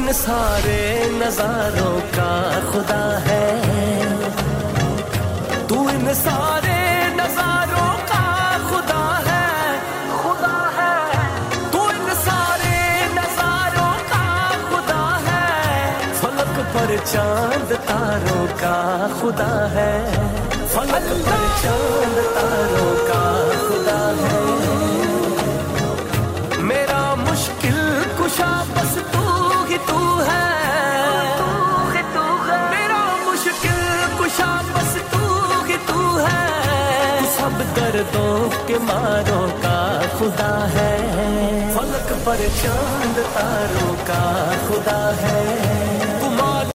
इन सारे नजारों का खुदा है, तू इन सारे नजारों का खुदा है, खुदा है। तू इन सारे नजारों का खुदा है, फलक पर चांद तारों का खुदा है, फलक पर चांद तारों का खुदा है। मेरा मुश्किल कुशा बस तू ही तू है, मेरा मुश्किल कुशा बस तू ही तू है, तू सब दर्दों के मारों का खुदा है, फलक पर चांद तारों का खुदा है।